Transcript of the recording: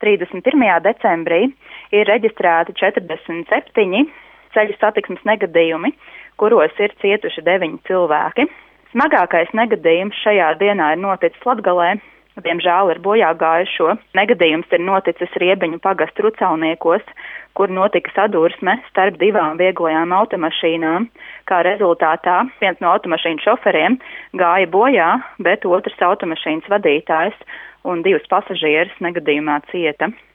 31. decembrī ir reģistrēti 47 ceļu satiksmes negadījumi, kuros ir cietuši 9 cilvēki. Smagākais negadījums šajā dienā ir noticis Latgalē. Diemžēl ir bojā gājušo. Negadījums ir noticis Riebeņu pagasta Rucauniekos, kur notika sadursme starp 2 vieglajām automašīnām. Kā rezultātā viens no automašīnu šoferiem gāja bojā, bet otrs automašīnas vadītājs un 2 pasažieris negadījumā cieta.